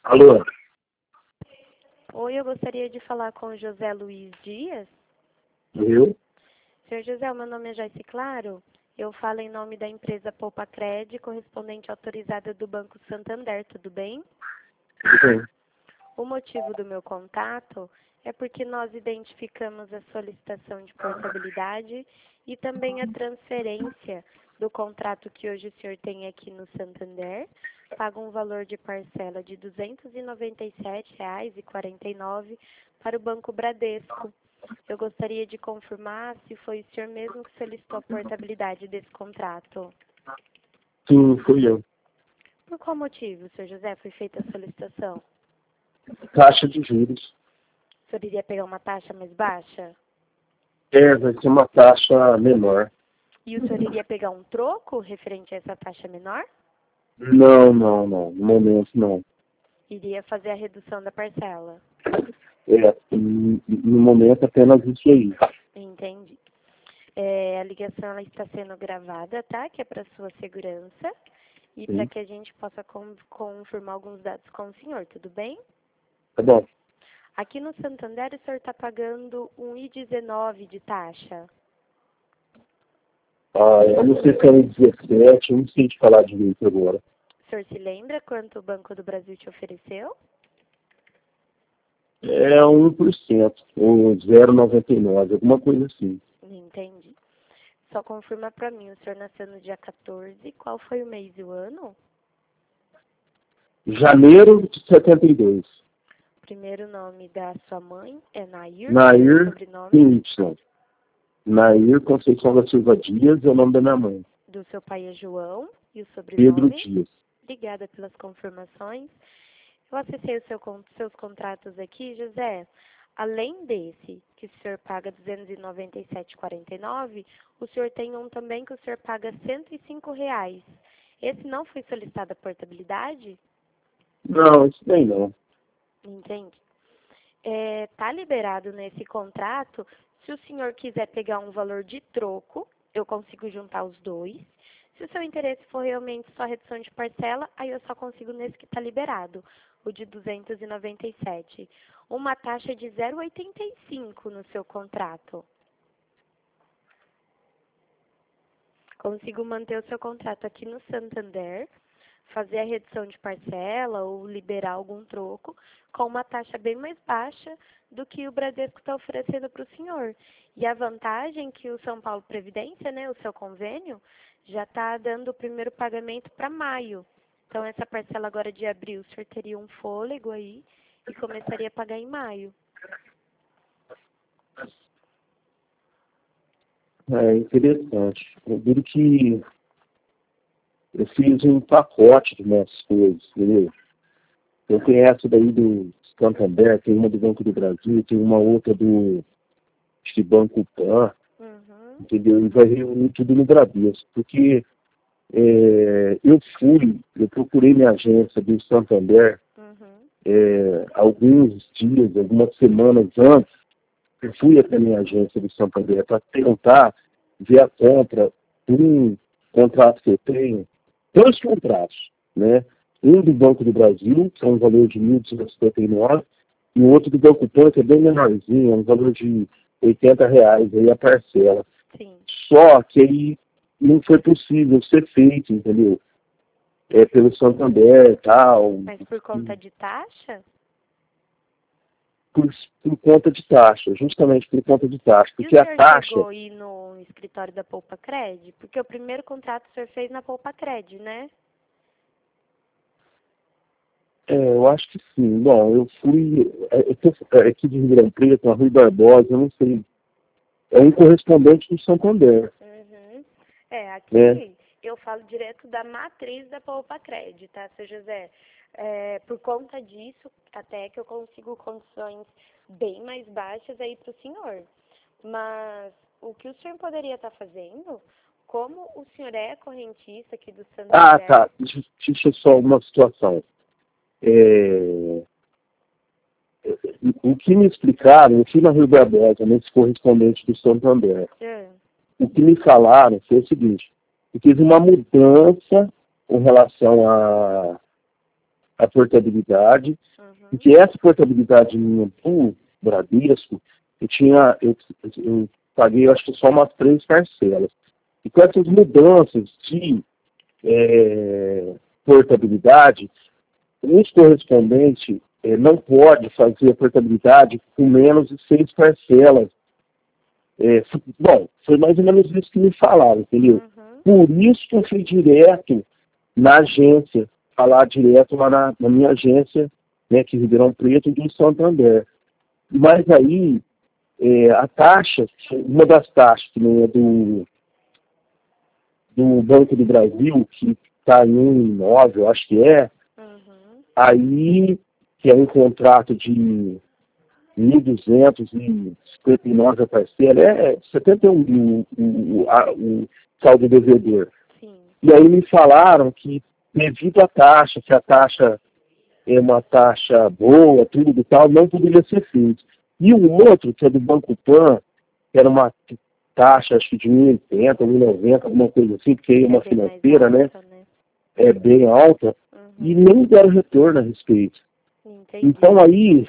Alô? Oi, eu gostaria de falar com o José Luiz Dias. Eu? Senhor José, o meu nome é Joyce Claro. Eu falo em nome da empresa Poupa Cred, correspondente autorizada do Banco Santander, tudo bem? Tudo bem. O motivo do meu contato é porque nós identificamos a solicitação de portabilidade e também a transferência do contrato que hoje o senhor tem aqui no Santander, paga um valor de parcela de R$ 297,49 para o Banco Bradesco. Eu gostaria de confirmar se foi o senhor mesmo que solicitou a portabilidade desse contrato. Sim, fui eu. Por qual motivo, senhor José, foi feita a solicitação? Taxa de juros. O senhor iria pegar uma taxa mais baixa? Vai ser uma taxa menor. E o senhor iria pegar um troco referente a essa taxa menor? Não. No momento, não. Iria fazer a redução da parcela. No momento, apenas isso aí. Entendi. A ligação ela está sendo gravada, tá? Que é para sua segurança. E para que a gente possa confirmar alguns dados com o senhor, tudo bem? Tá bom. Aqui no Santander, o senhor está pagando um I19 de taxa. Eu não sei se é 17, eu não sei te falar direito agora. O senhor se lembra quanto o Banco do Brasil te ofereceu? É 1%, ou 0,99, alguma coisa assim. Entendi. Só confirma para mim, o senhor nasceu no dia 14, qual foi o mês e o ano? Janeiro de 72. O primeiro nome da sua mãe é Nair? Nair, Sobrenome? com Y. Nair Conceição da Silva Dias é o nome da minha mãe. Do seu pai é João e o Pedro sobrenome? Dias. Obrigada pelas confirmações. Eu acessei seus contratos aqui, José. Além desse, que o senhor paga R$ 297,49, o senhor tem um também que o senhor paga R$ 105. Esse não foi solicitado a portabilidade? Não, isso daí não. Entende? Tá liberado nesse contrato. Se o senhor quiser pegar um valor de troco, eu consigo juntar os dois. Se o seu interesse for realmente só redução de parcela, aí eu só consigo nesse que está liberado, o de 297. Uma taxa de 0,85 no seu contrato. Consigo manter o seu contrato aqui no Santander, fazer a redução de parcela ou liberar algum troco com uma taxa bem mais baixa do que o Bradesco está oferecendo para o senhor. E a vantagem é que o São Paulo Previdência, né, o seu convênio, já está dando o primeiro pagamento para maio. Então, essa parcela agora de abril, o senhor teria um fôlego aí e começaria a pagar em maio. É interessante. Eu digo que eu fiz um pacote de minhas coisas, entendeu? Eu tenho essa daí do Santander, tem uma do Banco do Brasil, tem uma outra do Banco Pan, entendeu? E vai reunir tudo no Bradesco, porque eu procurei minha agência do Santander alguns dias, algumas semanas antes, eu fui até minha agência do Santander para tentar ver a compra de um contrato que eu tenho, dois contratos, né? Um do Banco do Brasil, que é um valor de 1.259, e o outro do Banco Pan, que é bem menorzinho, é um valor de R$ 80 aí a parcela. Sim. Só que aí não foi possível ser feito, entendeu? Pelo Santander e tal. Mas por conta de taxa? Por conta de taxa, justamente por conta de taxa. Porque E o a senhor taxa... chegou aí no escritório da Poupa Cred? Porque o primeiro contrato o senhor fez na Poupa Cred, né? eu acho que sim. Bom, eu fui... aqui de Ribeirão Preto, na Rui Barbosa, eu não sei. É um correspondente do Santander. Aqui eu falo direto da matriz da Poupa Cred, tá, seu José? Por conta disso, até que eu consigo condições bem mais baixas aí para o senhor. Mas o que o senhor poderia estar fazendo, como o senhor é correntista aqui do Santander... Tá. Deixa só uma situação. O que me explicaram, eu fui na Rui Barbosa, nesse correspondente do Santander. O que me falaram foi o seguinte, que teve uma mudança com relação a portabilidade, Uhum. porque essa portabilidade minha do Bradesco, eu paguei, acho que só umas 3 parcelas. E com essas mudanças de portabilidade, os correspondentes não pode fazer a portabilidade com menos de 6 parcelas. Bom, foi mais ou menos isso que me falaram, entendeu? Uhum. Por isso que eu fui direto na agência, falar direto lá na minha agência, né, que é Ribeirão Preto, do Santander. Mas aí, a taxa, uma das taxas que não é do Banco do Brasil, que está em 1,9, eu acho que é, Uhum. aí, que é um contrato de 1.259 a parcela, é 71 mil o saldo devedor. Sim. E aí me falaram que, devido à taxa, se a taxa é uma taxa boa, tudo e tal, não poderia ser feito. E o outro, que é do Banco Pan, que era uma taxa, acho que de 1,80, 1,90, alguma coisa assim, porque aí é uma bem mais financeira, né? alta, né? É bem alta, e Uhum. nem deram retorno a respeito. Entendi. Então aí,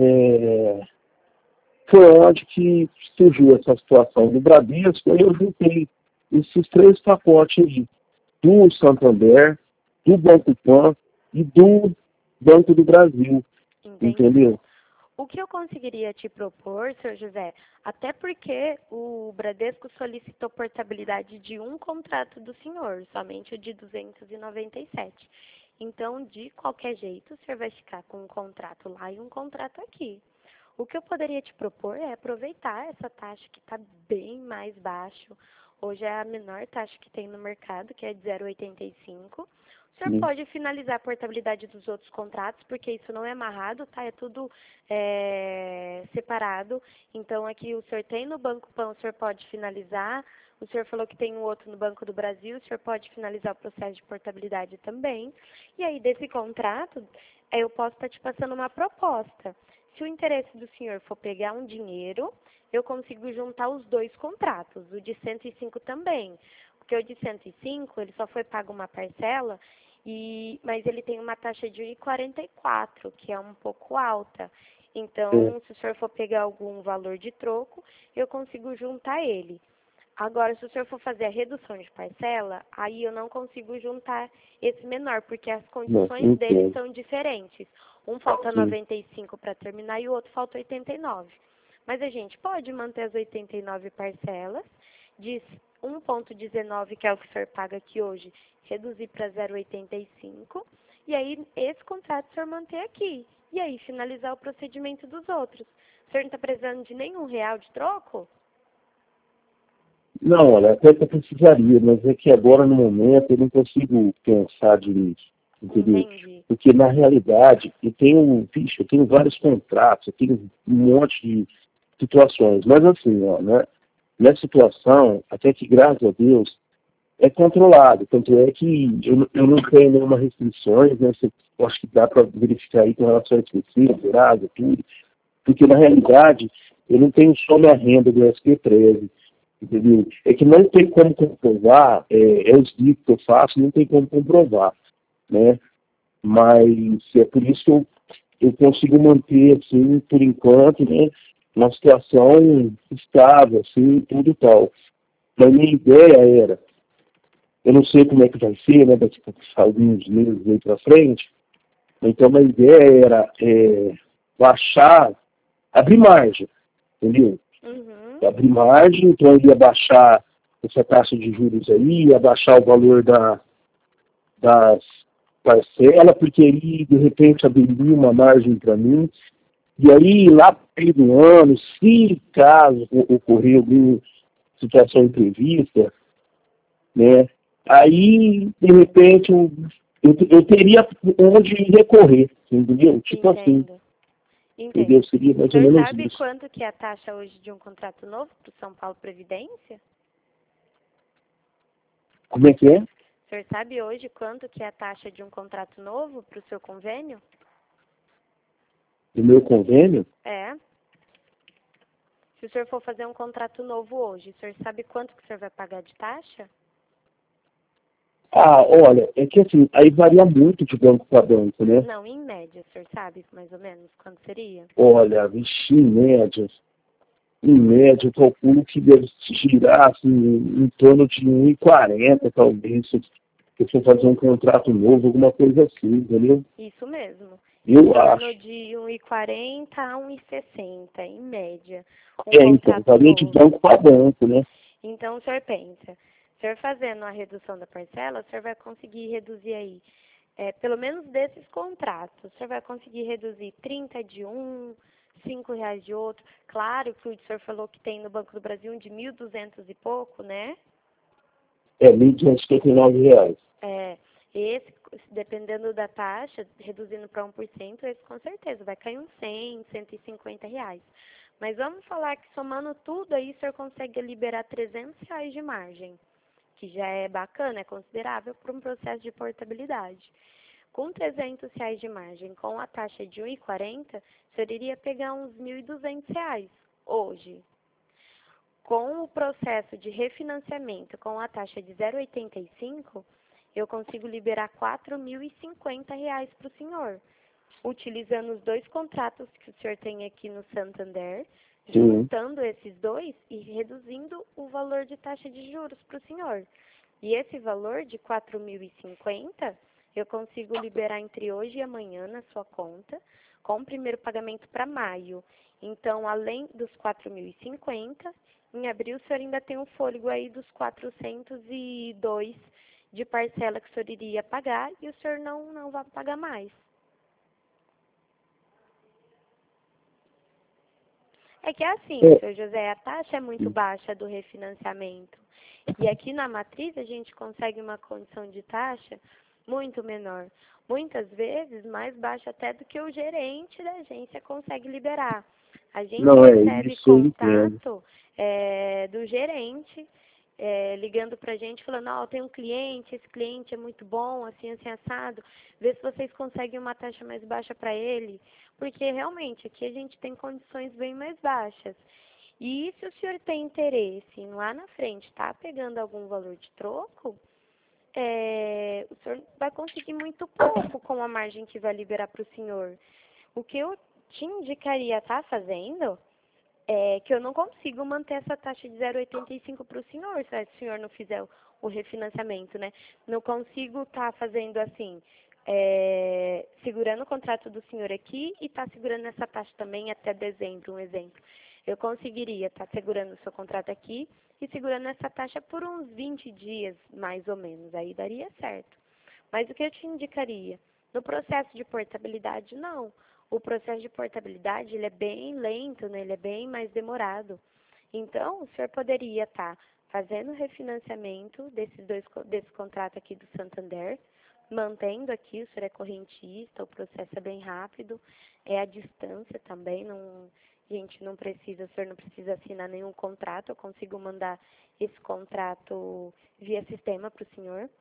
foi onde que surgiu essa situação do Bradesco, aí eu juntei esses 3 pacotes aí, do Santander, do Banco Pan e do Banco do Brasil, Entendi. entendeu? O que eu conseguiria te propor, senhor José, até porque o Bradesco solicitou portabilidade de um contrato do senhor, somente o de 297. Então, de qualquer jeito, o senhor vai ficar com um contrato lá e um contrato aqui. O que eu poderia te propor é aproveitar essa taxa que está bem mais baixo. Hoje é a menor taxa que tem no mercado, que é de 0,85. O senhor Sim. pode finalizar a portabilidade dos outros contratos, porque isso não é amarrado, tá? É tudo separado. Então, aqui o senhor tem no Banco Pan, o senhor pode finalizar. O senhor falou que tem um outro no Banco do Brasil, o senhor pode finalizar o processo de portabilidade também. E aí, desse contrato, eu posso estar te passando uma proposta. Se o interesse do senhor for pegar um dinheiro, eu consigo juntar os 2 contratos, o de 105 também. Porque o de 105, ele só foi pago uma parcela, mas ele tem uma taxa de 1,44, que é um pouco alta. Então, se o senhor for pegar algum valor de troco, eu consigo juntar ele. Agora, se o senhor for fazer a redução de parcela, aí eu não consigo juntar esse menor, porque as Não, condições dele entendo. são diferentes. Um falta Sim. 95 para terminar e o outro falta 89. Mas a gente pode manter as 89 parcelas, de 1,19, que é o que o senhor paga aqui hoje, reduzir para 0,85, e aí esse contrato o senhor manter aqui. E aí finalizar o procedimento dos outros. O senhor não está precisando de nenhum real de troco? Não, olha, até que eu precisaria, mas é que agora, no momento, eu não consigo pensar direito, entendeu? Entendi. Porque, na realidade, eu tenho vários contratos, eu tenho um monte de situações, mas assim, ó, né, nessa situação, até que, graças a Deus, é controlado, tanto é que eu não tenho nenhuma restrições, né, eu acho que dá para verificar aí com relação a SPC, Serasa, tudo, porque, na realidade, eu não tenho só minha renda do SP13, entendeu? É que não tem como comprovar, os ditos que eu faço, não tem como comprovar, né? Mas é por isso que eu consigo manter, assim, por enquanto, né, uma situação estável, assim, tudo e tal. Mas a minha ideia era, eu não sei como é que vai ser, né, daqui a alguns meses aí para frente, então a ideia era baixar, abrir margem, entendeu? Uhum. Abrir margem, então ele ia baixar essa taxa de juros aí, ia baixar o valor das parcelas, porque aí, de repente, abriria uma margem para mim. E aí, lá no meio do ano, se caso ocorrer alguma situação imprevista, né, aí, de repente, eu teria onde recorrer, entendeu? Tipo assim, Entendo. entendeu? Entendo. Seria O mais ou senhor menos sabe isso. quanto que é a taxa hoje de um contrato novo para o São Paulo Previdência? Como é que é? O senhor sabe hoje quanto que é a taxa de um contrato novo para o seu convênio? O meu convênio? É. Se o senhor for fazer um contrato novo hoje, o senhor sabe quanto que o senhor vai pagar de taxa? Ah, olha, é que assim, aí varia muito de banco para banco, né? Não, em média, o senhor sabe mais ou menos quanto seria? Olha, vixe, em média, eu calculo que deve girar assim, em torno de 1,40 talvez, se eu for fazer um contrato novo, alguma coisa assim, entendeu? Isso mesmo. Em Eu torno acho. de 1,40 a 1,60, em média, um Então, contrato varia de novo. banco para banco, né? Então, o senhor pensa, o senhor fazendo a redução da parcela, o senhor vai conseguir reduzir aí, pelo menos desses contratos, o senhor vai conseguir reduzir 30 de um, R$ 5 de outro. Claro que o senhor falou que tem no Banco do Brasil um de 1.200 e pouco, né? É R$ 1.259. É, esse, dependendo da taxa, reduzindo para 1%, esse com certeza vai cair uns R$ 100, R$ 150. Mas vamos falar que somando tudo aí, o senhor consegue liberar R$ 300 de margem, que já é bacana, é considerável para um processo de portabilidade. Com R$ 300 de margem, com a taxa de 1,40, o senhor iria pegar uns R$ 1.200 hoje. Com o processo de refinanciamento com a taxa de 0,85, eu consigo liberar R$ 4.050 para o senhor, utilizando os dois contratos que o senhor tem aqui no Santander, Sim. juntando esses dois e reduzindo o valor de taxa de juros para o senhor. E esse valor de 4.050 eu consigo liberar entre hoje e amanhã na sua conta, com o primeiro pagamento para maio. Então, além dos 4.050, em abril o senhor ainda tem um fôlego aí dos 402 de parcela que o senhor iria pagar e o senhor não vai pagar mais. É que é assim, senhor José, a taxa é muito baixa do refinanciamento. E aqui na matriz a gente consegue uma condição de taxa muito menor. Muitas vezes mais baixa até do que o gerente da agência consegue liberar. A gente Não, recebe isso eu entendo. contato do gerente ligando pra gente falando, ó, tem um cliente, esse cliente é muito bom, assim, assim, assado, vê se vocês conseguem uma taxa mais baixa para ele, porque realmente aqui a gente tem condições bem mais baixas. E se o senhor tem interesse em lá na frente tá pegando algum valor de troco, o senhor vai conseguir muito pouco com a margem que vai liberar para o senhor. O que eu te indicaria estar fazendo é que eu não consigo manter essa taxa de 0,85 para o senhor, se o senhor não fizer o refinanciamento, né? Não consigo estar fazendo assim, segurando o contrato do senhor aqui e estar segurando essa taxa também até dezembro, um exemplo. Eu conseguiria estar segurando o seu contrato aqui e segurando essa taxa por uns 20 dias, mais ou menos. Aí daria certo. Mas o que eu te indicaria? No processo de portabilidade, não. O processo de portabilidade, ele é bem lento, né? Ele é bem mais demorado. Então, o senhor poderia estar fazendo o refinanciamento desse contrato aqui do Santander, mantendo aqui, o senhor é correntista, o processo é bem rápido, é à distância também, não, gente, não precisa, o senhor não precisa assinar nenhum contrato, eu consigo mandar esse contrato via sistema para o senhor.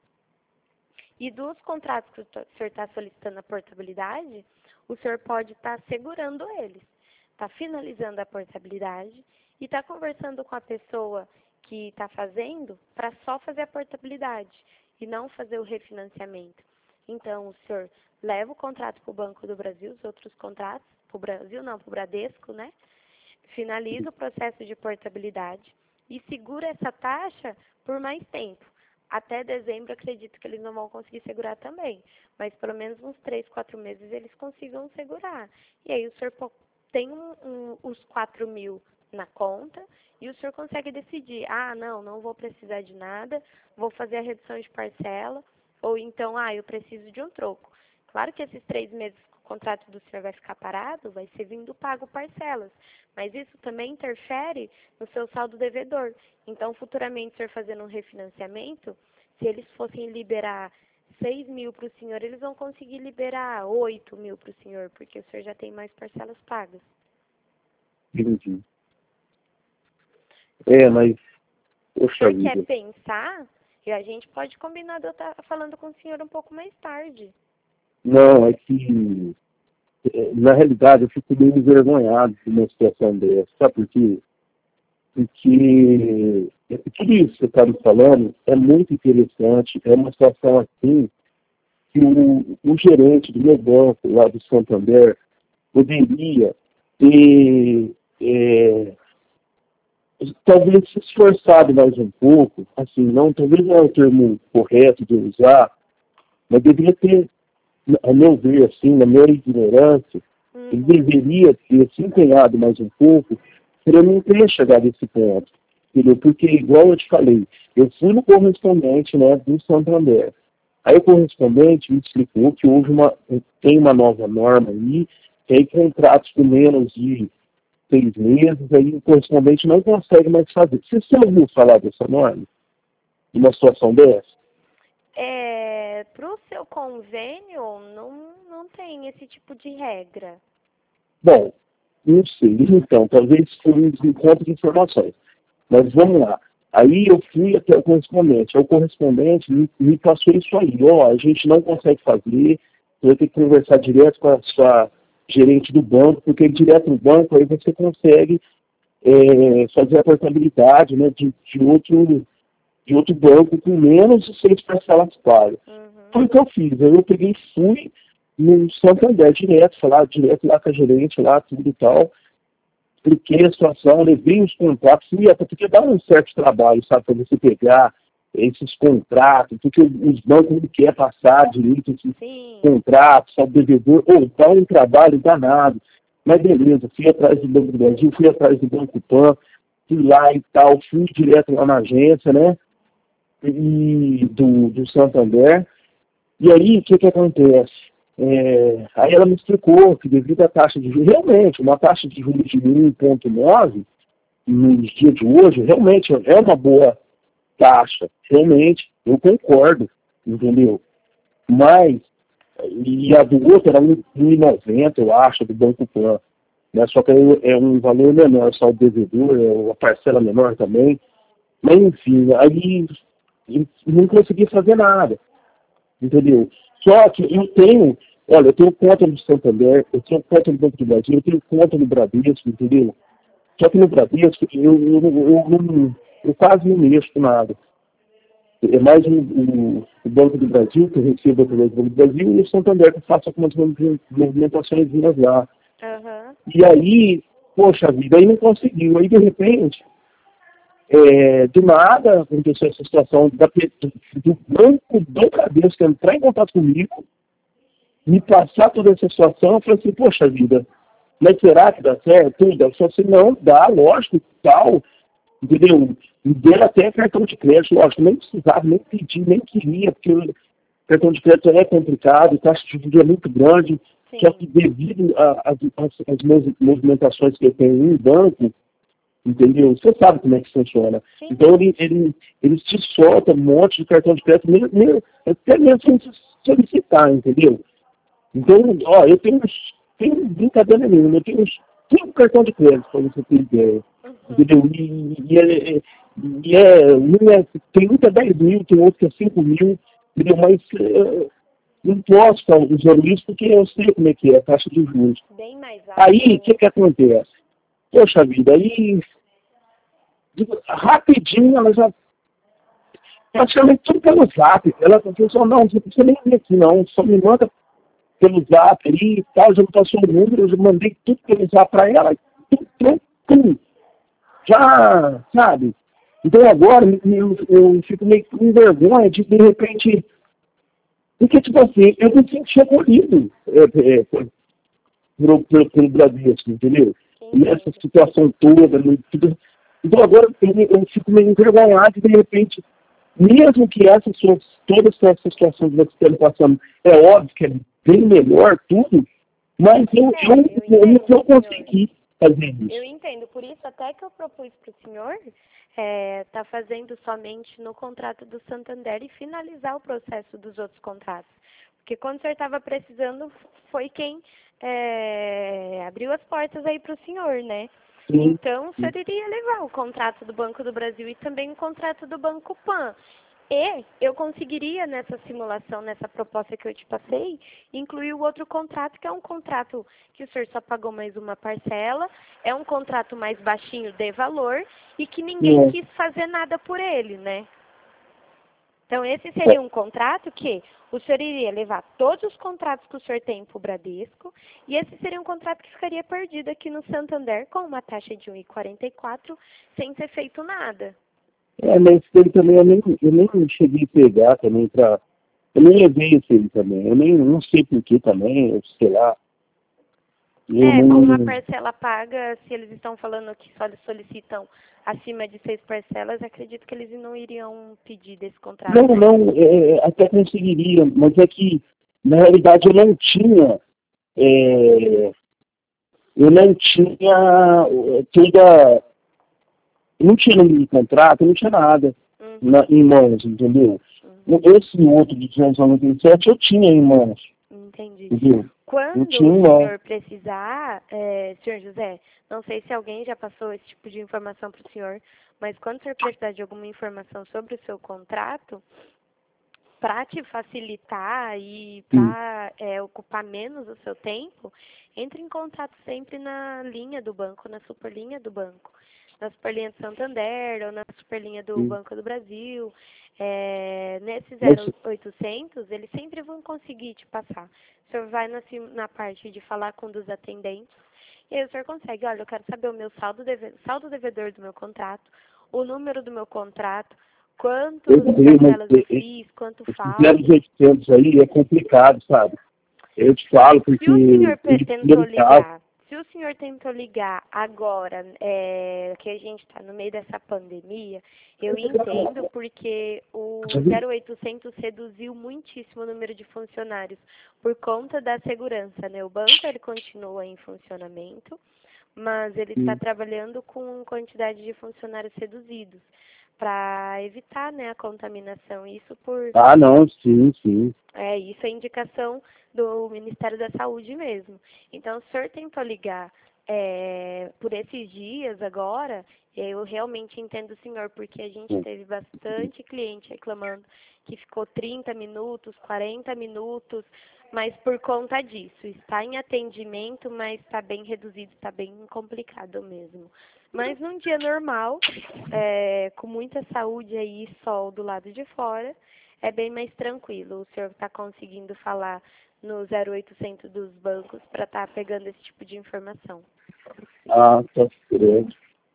E dos contratos que o senhor está solicitando a portabilidade, o senhor pode estar segurando eles, está finalizando a portabilidade e está conversando com a pessoa que está fazendo para só fazer a portabilidade e não fazer o refinanciamento. Então, o senhor leva o contrato para o Banco do Brasil, os outros contratos, para o Brasil não, para o Bradesco, né? Finaliza o processo de portabilidade e segura essa taxa por mais tempo. Até dezembro, acredito que eles não vão conseguir segurar também, mas pelo menos uns 3, 4 meses eles consigam segurar. E aí o senhor tem os 4.000 na conta e o senhor consegue decidir, não vou precisar de nada, vou fazer a redução de parcela, ou então, eu preciso de um troco. Claro que esses 3 meses que o contrato do senhor vai ficar parado, vai ser vindo pago parcelas, mas isso também interfere no seu saldo devedor. Então, futuramente, o senhor fazendo um refinanciamento, se eles fossem liberar 6.000 para o senhor, eles vão conseguir liberar 8.000 para o senhor, porque o senhor já tem mais parcelas pagas. Entendi. Mas, Se o poxa senhor quer vida. pensar, e a gente pode combinar de eu estar falando com o senhor um pouco mais tarde. Não, é que, na realidade, eu fico meio envergonhado de uma situação dessa, sabe por quê? Porque Tudo isso que você está me falando é muito interessante, é uma situação assim que o gerente do meu banco, lá do Santander, poderia ter, talvez se esforçado mais um pouco, assim, não, talvez não é o termo correto de usar, mas deveria ter, ao meu ver, assim, na minha ignorância, ele deveria ter se empenhado mais um pouco para eu não ter chegado a esse ponto, entendeu? Porque, igual eu te falei, eu fui no correspondente, né, do Santander. Aí o correspondente me explicou que tem uma nova norma aí, que aí contratos com menos de 6 meses, aí o correspondente não consegue mais fazer. Você já ouviu falar dessa norma? De uma situação dessa? Para o seu convênio, não tem esse tipo de regra. Bom, não sei. Então, talvez foi um desencontro de informações. Mas vamos lá. Aí eu fui até o correspondente. Aí o correspondente me passou isso aí. Ó, a gente não consegue fazer, você vai ter que conversar direto com a sua gerente do banco, porque direto no banco aí você consegue fazer a portabilidade, né, de outro banco com menos de 6 parcelas pagas. Foi o que eu fiz. Aí eu peguei e fui no Santander direto, falar direto lá com a gerente, lá, tudo e tal. Expliquei a situação, levei os contratos, e até porque dá um certo trabalho, sabe, para você pegar esses contratos, porque os bancos não querem passar direito esses contratos ao devedor, dá um trabalho danado. Mas beleza, fui atrás do Banco do Brasil, fui atrás do Banco Pan, fui lá e tal, fui direto lá na agência, né, e do Santander. E aí, o que acontece? Aí ela me explicou que devido à taxa de juros, realmente, uma taxa de juros de 1,9 nos dias de hoje, realmente é uma boa taxa. Realmente, eu concordo, entendeu? Mas, e a do outro era 1,90, eu acho, do Banco Pan. Né? Só que é um valor menor, só o devedor, é uma parcela menor também. Mas, enfim, aí não consegui fazer nada, entendeu? Só que eu tenho conta no Santander, eu tenho conta no Banco do Brasil, eu tenho conta no Bradesco, entendeu? Só que no Bradesco eu quase não mexo com nada. É mais o Banco do Brasil, que eu recebo através do Banco do Brasil, e o Santander, que eu faço algumas movimentações lá. E aí, poxa vida, aí não conseguiu. Aí, de repente, do nada, aconteceu essa situação do Banco do Bradesco entrar em contato comigo, me passar toda essa situação, eu falei assim, poxa vida, mas será que dá certo? Tudo? Eu falei assim, não, dá, lógico, tal, entendeu? Me deram até cartão de crédito, lógico, nem precisava, nem pedi, nem queria, porque o cartão de crédito é complicado, a taxa de juros é muito grande, só que devido às movimentações que eu tenho em banco, entendeu? Você sabe como é que funciona. Então, eles te soltam um monte de cartão de crédito, até mesmo sem solicitar, entendeu? Então, ó, eu tenho brincadeira nenhuma, eu tenho uns 5 cartões de crédito, para você ter ideia. Entendeu? Tem um que é 10 mil, tem outro que é 5 mil, entendeu? Mas não posso estar usando isso porque eu sei como é que é a taxa de juros. Aí, o que acontece? Poxa vida, aí rapidinho ela já praticamente tudo pelo zap. Ela falou, não, você não precisa nem vir aqui não, só me manda pelo zap ali e tal, já me passou o número, eu já mandei tudo pelo zap para ela, tudo. Já, sabe? Então agora eu fico meio com vergonha de repente, porque tipo assim, eu me senti acolhido pelo Bradesco, entendeu? Nessa situação toda, tudo. Então agora eu fico meio envergonhado de repente, mesmo que toda essa situação que você está passando, é óbvio que é bem melhor tudo, mas eu não consegui fazer isso. Eu entendo, por isso até que eu propus para o senhor tá fazendo somente no contrato do Santander e finalizar o processo dos outros contratos. Porque quando o senhor estava precisando, foi quem abriu as portas aí para o senhor, né? Então, o senhor iria levar o contrato do Banco do Brasil e também o contrato do Banco Pan. E eu conseguiria, nessa simulação, nessa proposta que eu te passei, incluir o outro contrato, que é um contrato que o senhor só pagou mais uma parcela, é um contrato mais baixinho de valor e que ninguém quis fazer nada por ele, né? Então, esse seria um contrato que o senhor iria levar todos os contratos que o senhor tem para o Bradesco, e esse seria um contrato que ficaria perdido aqui no Santander com uma taxa de 1,44, sem ser feito nada. Mas ele também eu nem cheguei a pegar também para. Eu nem levei esse ele também. Eu nem não sei porquê também, eu sei lá. Com uma parcela paga, se eles estão falando que só solicitam acima de 6 parcelas, acredito que eles não iriam pedir desse contrato. Não, até conseguiria, mas é que, na realidade, eu não tinha toda. Eu não tinha número de contrato, não tinha nada em mãos, entendeu? Esse outro de 297 eu tinha em mãos. Entendi. Entendeu? Quando o senhor precisar, senhor José, não sei se alguém já passou esse tipo de informação para o senhor, mas quando o senhor precisar de alguma informação sobre o seu contrato, para te facilitar e para ocupar menos o seu tempo, entre em contato sempre na linha do banco, na superlinha do banco. Na superlinha do Santander ou na superlinha do Banco do Brasil. Nesse 0800, eles sempre vão conseguir te passar. O senhor vai na parte de falar com um dos atendentes, e aí o senhor consegue, olha, eu quero saber o meu saldo devedor do meu contrato, o número do meu contrato, quantos parcelas eu fiz, quanto falta. 0800 aí é complicado, sabe? Eu te falo porque... Se o senhor tentou ligar, se o senhor tentou ligar agora, que a gente está no meio dessa pandemia, eu entendo porque o 0800 reduziu muitíssimo o número de funcionários por conta da segurança, né? O banco ele continua em funcionamento, mas ele está trabalhando com quantidade de funcionários reduzidos para evitar, né, a contaminação. Isso por... Ah, não, sim. Isso é indicação do Ministério da Saúde mesmo. Então, o senhor tentou ligar por esses dias agora, eu realmente entendo o senhor, porque a gente teve bastante cliente reclamando que ficou 30 minutos, 40 minutos, mas por conta disso. Está em atendimento, mas está bem reduzido, está bem complicado mesmo. Mas num dia normal, com muita saúde aí e sol do lado de fora, é bem mais tranquilo. O senhor está conseguindo falar no 0800 dos bancos para estar pegando esse tipo de informação. Ah, tá certo.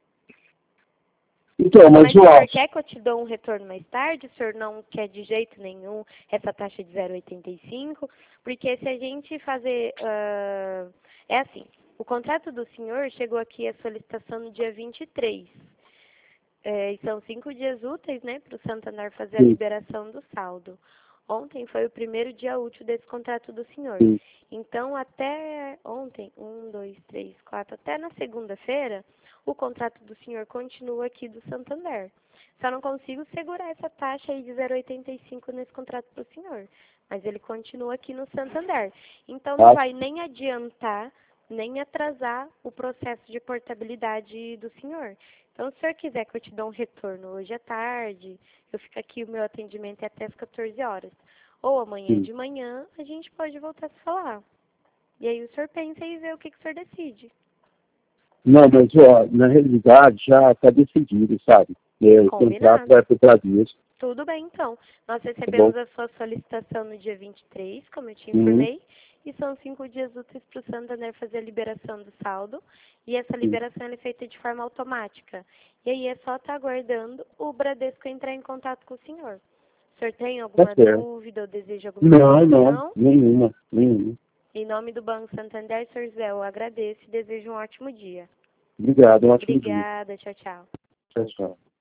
Então, mas o senhor quer que eu te dou um retorno mais tarde? O senhor não quer de jeito nenhum essa taxa de 0,85? Porque se a gente fazer... é assim, o contrato do senhor chegou aqui a solicitação no dia 23. E são 5 dias úteis, né, para o Santander fazer a liberação do saldo. Ontem foi o primeiro dia útil desse contrato do senhor. Então, até ontem, 1, 2, 3, 4, até na segunda-feira, o contrato do senhor continua aqui do Santander. Só não consigo segurar essa taxa aí de 0,85 nesse contrato para o senhor. Mas ele continua aqui no Santander. Então, não vai nem adiantar, nem atrasar o processo de portabilidade do senhor. Então, se o senhor quiser que eu te dê um retorno hoje à tarde, eu fico aqui, o meu atendimento é até as 14 horas. Ou amanhã de manhã, a gente pode voltar a se falar. E aí o senhor pensa e vê o que o senhor decide. Não, mas, na realidade, já está decidido, sabe? O contrato vai para o Bradesco. Tudo bem, então. Nós recebemos a sua solicitação no dia 23, como eu te informei, e são 5 dias úteis para o Santander fazer a liberação do saldo, e essa liberação é feita de forma automática. E aí é só estar aguardando o Bradesco entrar em contato com o senhor. O senhor tem alguma dúvida ou deseja alguma informação? Não, nenhuma. Em nome do Banco Santander, senhor José, eu agradeço e desejo um ótimo dia. Obrigado, um ótimo dia. Obrigada, tchau, tchau. Tchau.